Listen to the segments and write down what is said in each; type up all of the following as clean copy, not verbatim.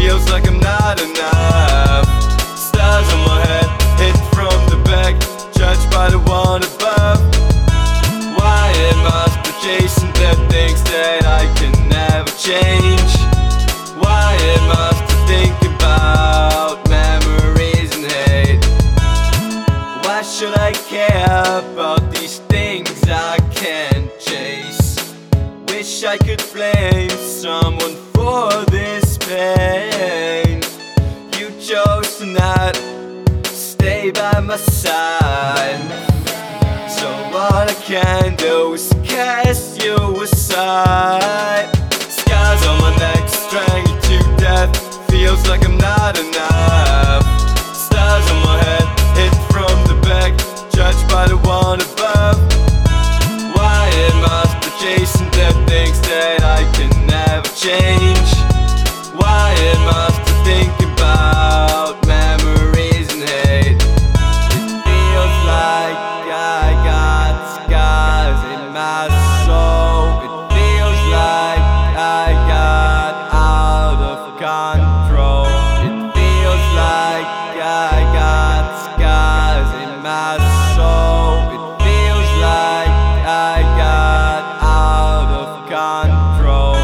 feels like I'm not enough. Stars on my head, hit from the back, judged by the one above. Why am I still chasing the things that I can never change? Why am I still thinking about memories and hate? Why should I care about these things I can't chase? Wish I could blame someone for this pain. You chose to not stay by my side, so what I can do is cast you aside. Scars on my neck, strangled to death, feels like I'm not enough. Stars on my head, hit from the back, judged by the one above. Why am I still chasing the things that I can never change? Why am I still thinking about memories and hate? It feels like I got scars in my soul. It feels like I got out of control. It feels like I got scars in my soul. It feels like I got out of control.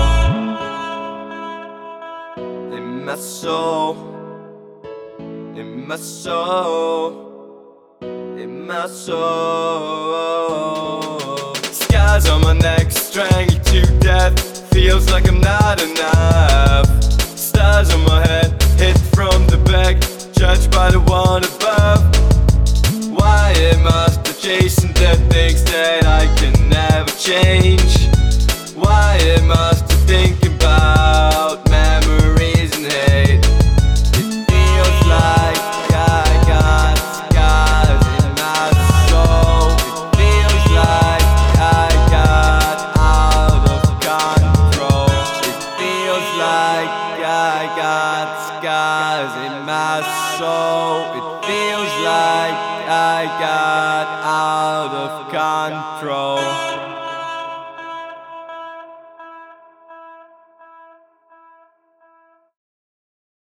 In my soul, in my soul, in my soul. Scars on my neck, strangled to death, feels like I'm not enough. Stars on my head, hit from the back, judged by the one above. Why am I still chasing the things that I can never change? Why am I still thinking about memories and hate? It feels like I got scars in my soul. It feels like I got out of control. It feels like I got scars in my soul. It feels like I got out of control.